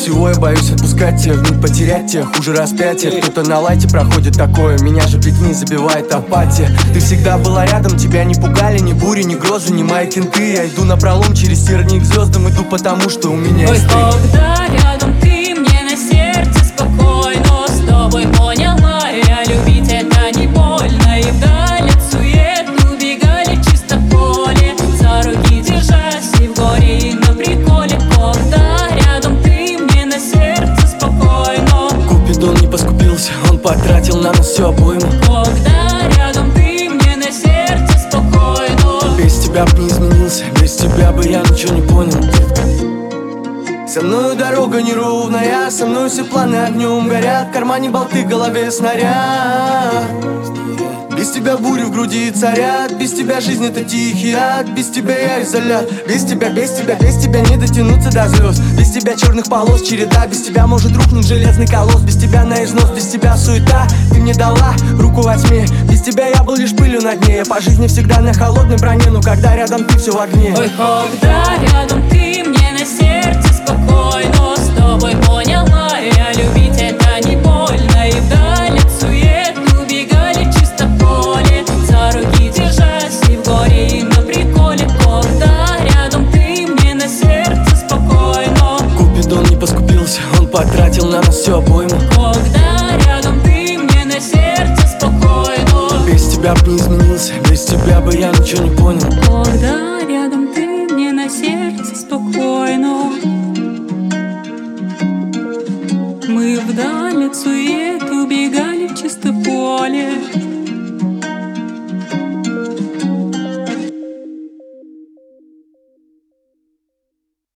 всего я боюсь отпускать тебя, вмиг потерять тебя, хуже распятия. Кто-то на лайте проходит такое, меня же пикни забивает апатия. Ты всегда была рядом, тебя не пугали ни бури, ни грозы, ни мои кенты. Я иду напролом через тернии к звездам, иду потому, что у меня есть ты. Когда рядом ты, мне на сердце спокойно. С тобой поняла я, любить это не больно. И вдаль от сует убегали чисто в поле, за руки держась и в горе, и на приколе. Когда рядом ты, мне на сердце спокойно. Купидон не поскупился, он потратил на нас всю обойму. Когда рядом ты, мне на сердце спокойно. Без тебя б не изменился, без тебя бы я ничего не понял, детка. Со мною дорога неровная, со мной все планы огнем горят. В кармане болты, в голове снаряд. Без тебя бури в груди царят. Без тебя жизнь это тихий ад. Без тебя я изолят. Без тебя не дотянуться до звезд. Без тебя черных полос череда. Без тебя может рухнуть железный колосс. Без тебя на износ, без тебя суета. Ты мне дала руку во тьме. Без тебя я был лишь пылью на дне. Я по жизни всегда на холодной броне, но когда рядом ты, все в огне. Ой, когда рядом ты, мне на сердце спокойно. С тобой поняла я, любить это не больно. И вдаль от сует убегали чисто в поле, за руки держась и в горе, и на приколе. Когда рядом ты, мне на сердце спокойно. Купидон не поскупился, он потратил на нас всю обойму. Когда рядом ты, мне на сердце спокойно. Без тебя б не изменился, без тебя бы я ничего не понял. Когда рядом ты, мне на сердце спокойно. Мы вдаль от сует